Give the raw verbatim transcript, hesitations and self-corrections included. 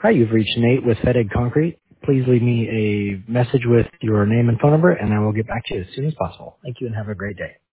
Hi, you've reached Nate with FedEg Concrete. Please leave me a message with your name and phone number, and I will get back to you as soon as possible. Thank you and have a great day.